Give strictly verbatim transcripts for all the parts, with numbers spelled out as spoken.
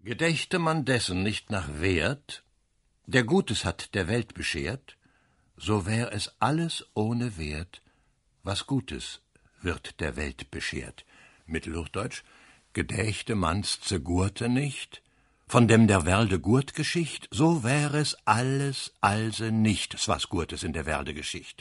Gedächte man dessen nicht nach Wert, der Gutes hat der Welt beschert, so wär es alles ohne Wert, was Gutes wird der Welt beschert. Mittelhochdeutsch: Gedächte man's ze Gurte nicht, von dem der Werde Gurt Geschicht, so wär es alles also nicht, was Gurtes in der Werde Geschicht.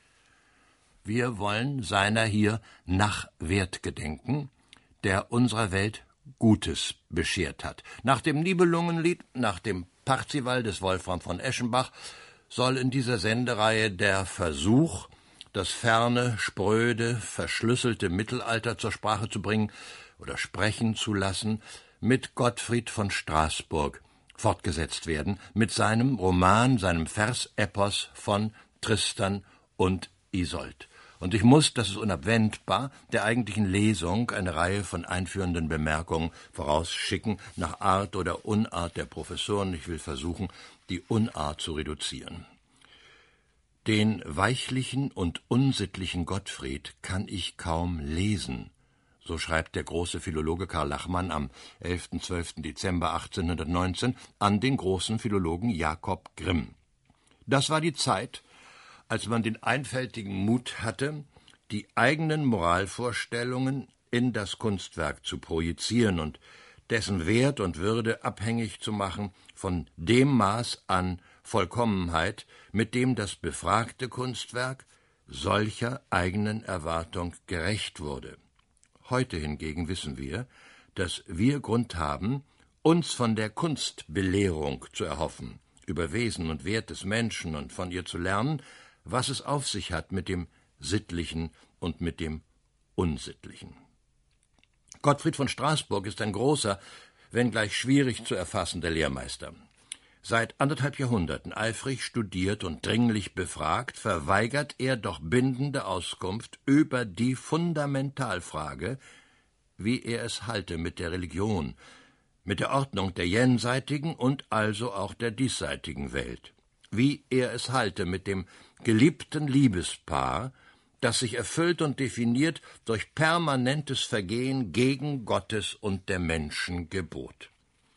Wir wollen seiner hier nach Wert gedenken, der unserer Welt Gutes beschert hat. Nach dem Nibelungenlied, nach dem Parzival des Wolfram von Eschenbach, soll in dieser Sendereihe der Versuch, das ferne, spröde, verschlüsselte Mittelalter zur Sprache zu bringen oder sprechen zu lassen, mit Gottfried von Straßburg fortgesetzt werden, mit seinem Roman, seinem Versepos von Tristan und Isolde. Und ich muss, das ist unabwendbar, der eigentlichen Lesung eine Reihe von einführenden Bemerkungen vorausschicken, nach Art oder Unart der Professoren. Ich will versuchen, die Unart zu reduzieren. Den weichlichen und unsittlichen Gottfried kann ich kaum lesen, so schreibt der große Philologe Karl Lachmann am elften zwölften Dezember achtzehnhundertneunzehn an den großen Philologen Jakob Grimm. Das war die Zeit, als man den einfältigen Mut hatte, die eigenen Moralvorstellungen in das Kunstwerk zu projizieren und dessen Wert und Würde abhängig zu machen von dem Maß an Vollkommenheit, mit dem das befragte Kunstwerk solcher eigenen Erwartung gerecht wurde. Heute hingegen wissen wir, dass wir Grund haben, uns von der Kunstbelehrung zu erhoffen, über Wesen und Wert des Menschen und von ihr zu lernen, was es auf sich hat mit dem Sittlichen und mit dem Unsittlichen. Gottfried von Straßburg ist ein großer, wenngleich schwierig zu erfassender Lehrmeister. Seit anderthalb Jahrhunderten eifrig studiert und dringlich befragt, verweigert er doch bindende Auskunft über die Fundamentalfrage, wie er es halte mit der Religion, mit der Ordnung der jenseitigen und also auch der diesseitigen Welt, wie er es halte mit dem geliebten Liebespaar, das sich erfüllt und definiert durch permanentes Vergehen gegen Gottes und der Menschen Gebot.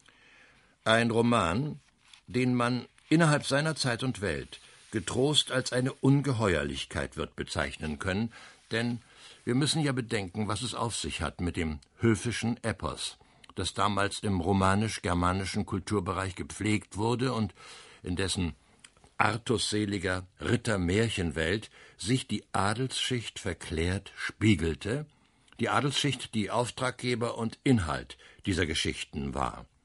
Ein Roman, den man innerhalb seiner Zeit und Welt getrost als eine Ungeheuerlichkeit wird bezeichnen können, denn wir müssen ja bedenken, was es auf sich hat mit dem höfischen Epos, das damals im romanisch-germanischen Kulturbereich gepflegt wurde und in dessen artusseliger Ritter-Märchenwelt sich die Adelsschicht verklärt spiegelte, die Adelsschicht, die Auftraggeber und Inhalt dieser Geschichten war.